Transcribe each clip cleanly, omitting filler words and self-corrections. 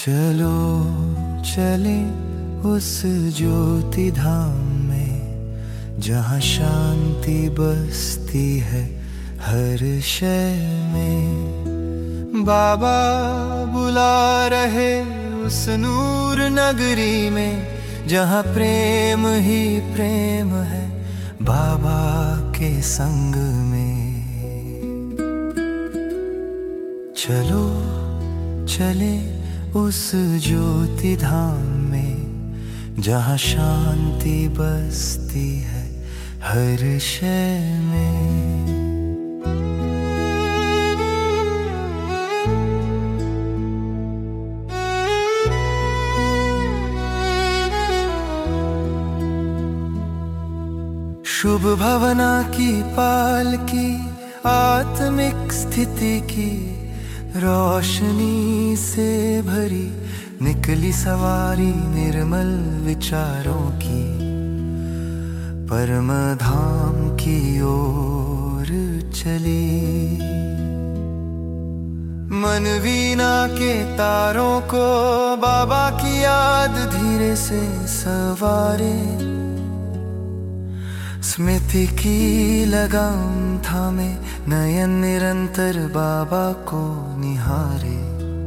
चलो चले उस ज्योति धाम में जहाँ शांति बसती है हर शय में। बाबा बुला रहे उस नूर नगरी में जहाँ प्रेम ही प्रेम है बाबा के संग में। चलो चले उस ज्योति धाम में जहाँ शांति बसती है हर शय में। शुभ भावना की पालकी आत्मिक स्थिति की रोशनी से भरी निकली सवारी निर्मल विचारों की परम धाम की ओर चली। मन वीणा के तारों को बाबा की याद धीरे से सवारे, स्मृति की लगाम थामे नयन निरंतर बाबा को निहारे।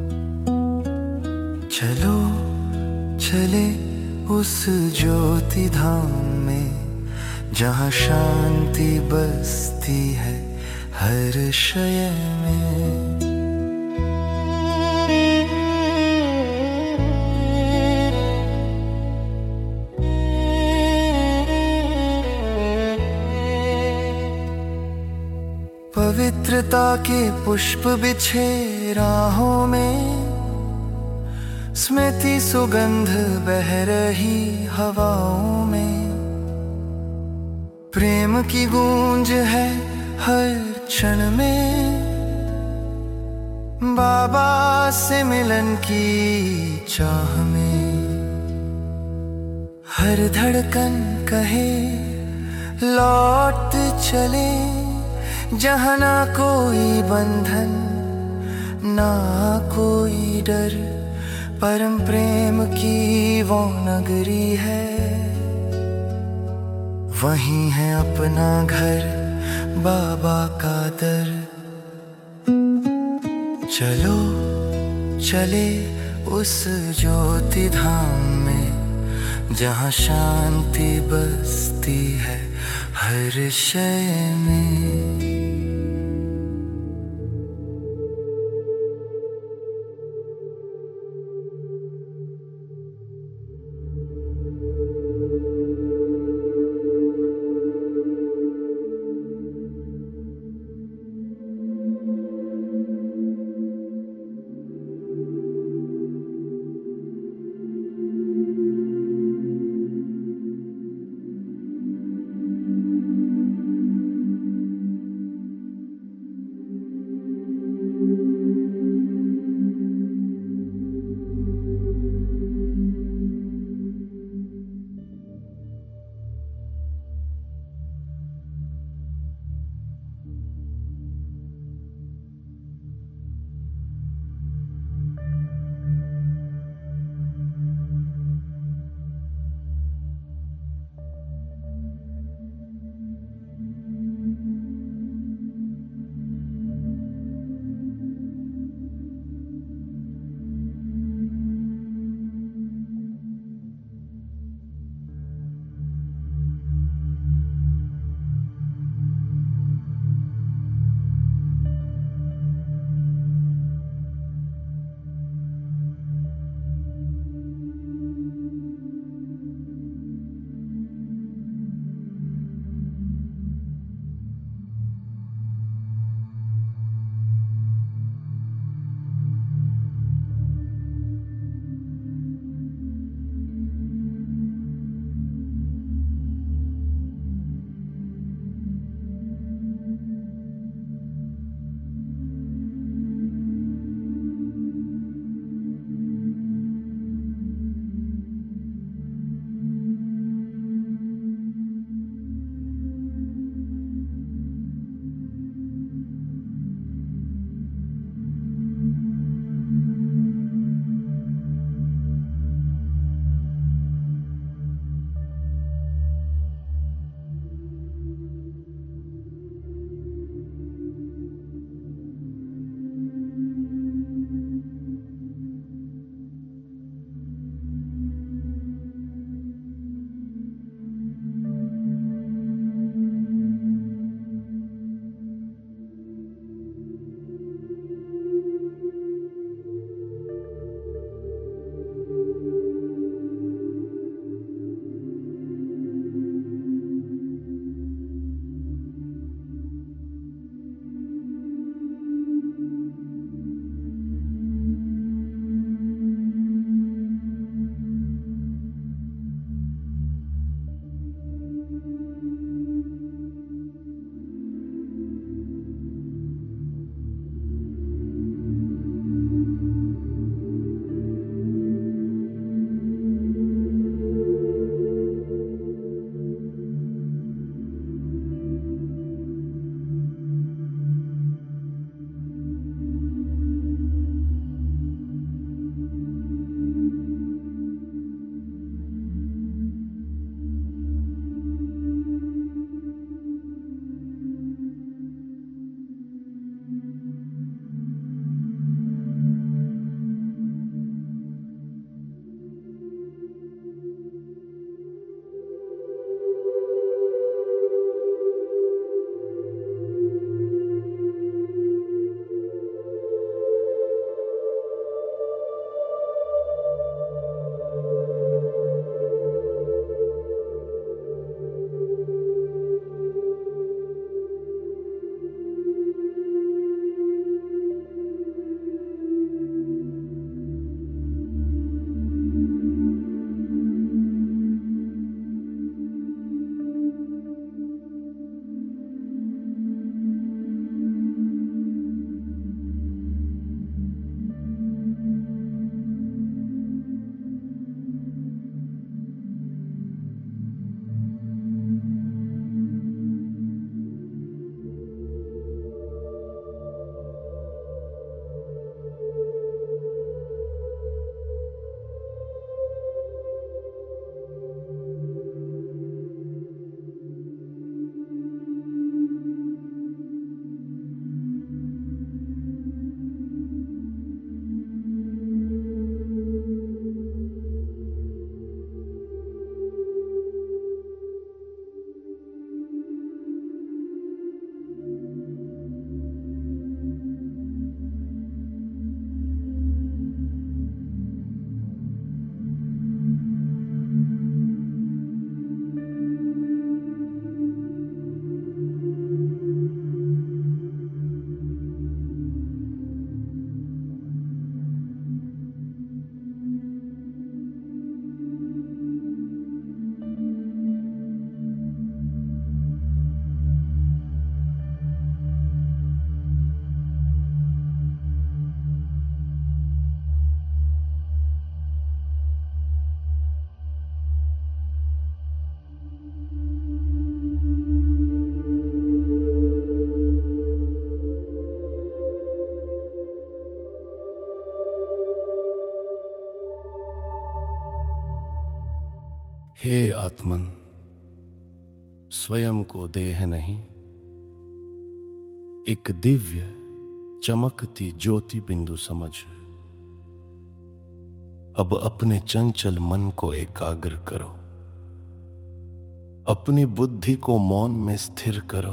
चलो चले उस ज्योति धाम में जहाँ शांति बसती है हर शय में। पवित्रता के पुष्प बिछे राहों में, स्मृति सुगंध बह रही हवाओं में। प्रेम की गूंज है हर क्षण में, बाबा से मिलन की चाह में। हर धड़कन कहे लौट चले जहाँ ना कोई बंधन ना कोई डर, परम प्रेम की वो नगरी है। वहीं है अपना घर बाबा का दर। चलो चले उस ज्योति धाम में जहाँ शांति बसती है हर शय में। हे आत्मन, स्वयं को देह नहीं, एक दिव्य चमकती ज्योति बिंदु समझ। अब अपने चंचल मन को एकाग्र करो, अपनी बुद्धि को मौन में स्थिर करो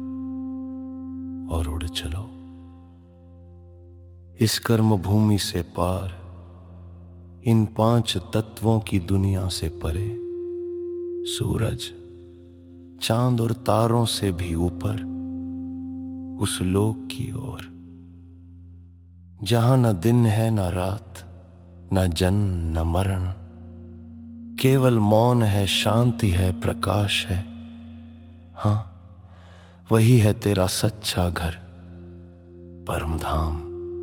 और उड़ चलो इस कर्म भूमि से पार, इन 5 तत्वों की दुनिया से परे, सूरज, चांद और तारों से भी ऊपर, उस लोक की ओर जहां न दिन है न रात, न जन्म न मरण, केवल मौन है, शांति है, प्रकाश है। हाँ, वही है तेरा सच्चा घर, परम धाम,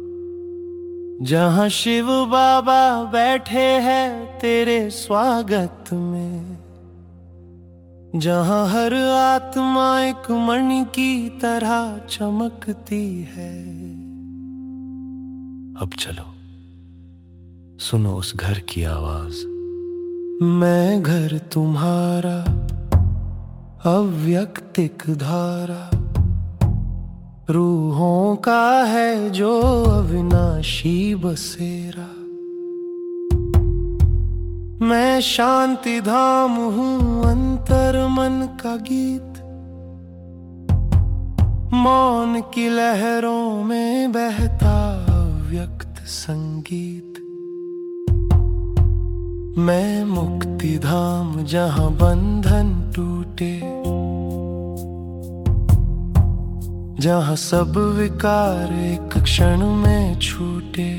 जहां शिव बाबा बैठे हैं तेरे स्वागत में, जहां हर आत्मा एक मणि की तरह चमकती है। अब चलो सुनो उस घर की आवाज। मैं घर तुम्हारा, अव्यक्तिक धारा, रूहों का है जो अविनाशी बसेरा। मैं शांति धाम हूँ, अंतर मन का गीत, मौन की लहरों में बहता अव्यक्त संगीत। मैं मुक्ति धाम जहाँ बंधन टूटे, जहाँ सब विकार एक क्षण में छूटे।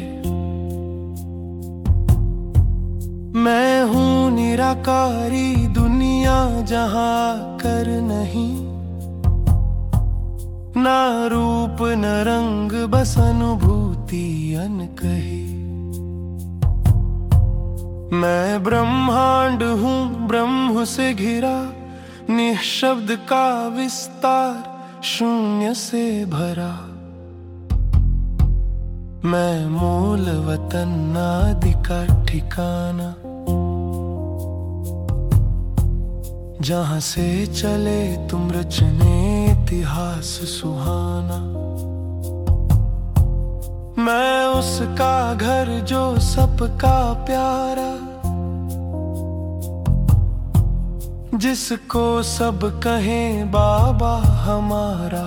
मैं हूँ निराकारी दुनिया जहाँ कर नहीं, ना रूप न रंग बस अनुभूति अनकही। मैं ब्रह्मांड हूँ ब्रह्म से घिरा, निःशब्द का विस्तार शून्य से भरा। मैं मूल वतन आदि का ठिकाना, जहाँ से चले तुम रचने इतिहास सुहाना। मैं उसका घर जो सबका प्यारा, जिसको सब कहें बाबा हमारा।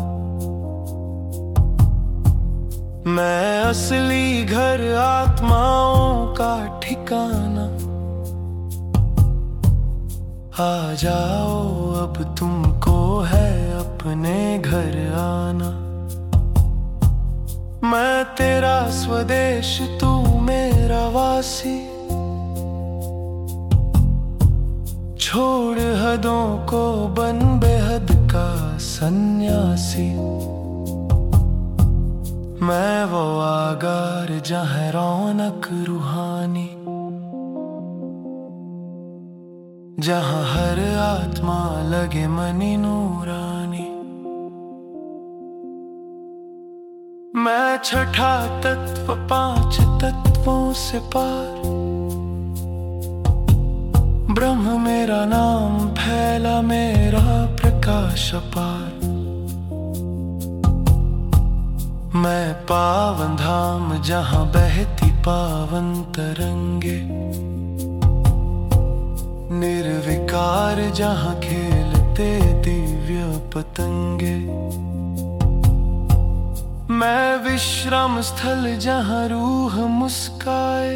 मैं असली घर आत्माओं का ठिकाना। आ जाओ अब तुमको है अपने घर आना। मैं तेरा स्वदेश, तू मेरा वासी, छोड़ हदों को बन बेहद का सन्यासी। मैं वो आगार जहाँ रौनक रूहानी, जहाँ हर आत्मा लगे मनी नूरानी। मैं छठा तत्व 5 तत्वों से पार, ब्रह्म मेरा नाम, फैला मेरा प्रकाश अपार। मैं पावन धाम जहाँ बहती पावन तरंगे, निर्विकार जहाँ खेलते दिव्य पतंगे। मैं विश्राम स्थल जहाँ रूह मुस्काए,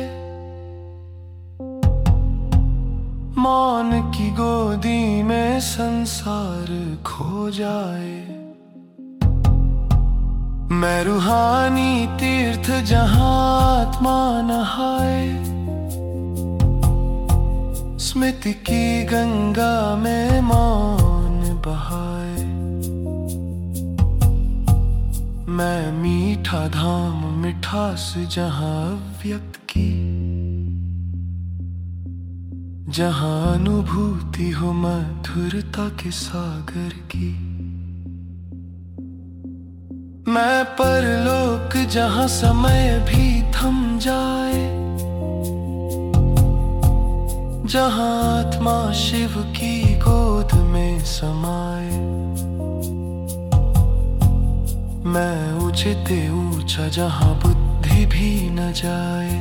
मौन की गोदी में संसार खो जाए। मैं रूहानी तीर्थ जहाँ आत्मा नहाए, स्मृति की गंगा में मौन बहाए। मैं मीठा धाम, मिठास जहाँ अव्यक्त की, जहाँ अनुभूति हो मधुरता के सागर की। मैं परलोक जहाँ समय भी थम जाए, जहाँ आत्मा शिव की गोद में समाए। मैं ऊंचे ऊंचा जहाँ बुद्धि भी न जाए,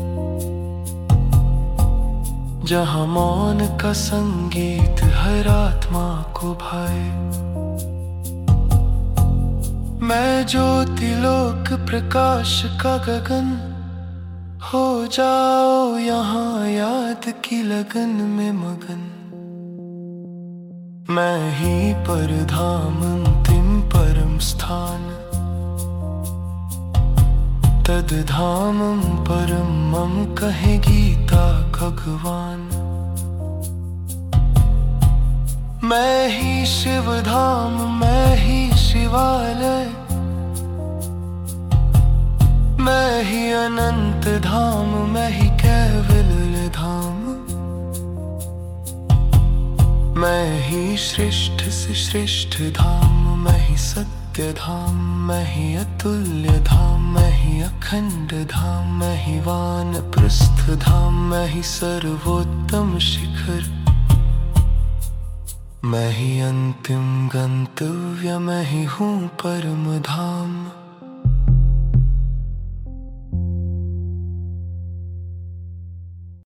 जहाँ मौन का संगीत हर आत्मा को भाए। मैं ज्योतिलोक प्रकाश का गगन हो जाओ यहाँ याद की लगन में मगन। मैं ही परधाम अंतिम परम स्थान, तद्धामं परमं कहे गीता भगवान। मैं ही शिव धाम, मैं ही शिवालय, मैं ही अनंत धाम, मैं ही कैवल्य धाम। मैं ही श्रेष्ठ से श्रेष्ठ धाम, मैं ही सत्य धाम, मैं ही अतुल्य धाम, मैं ही अखंड धाम, मैं ही वानप्रस्थ धाम, मैं ही सर्वोत्तम शिखर, मैं ही अंतिम गंतव्य, मैं ही हूँ परम धाम।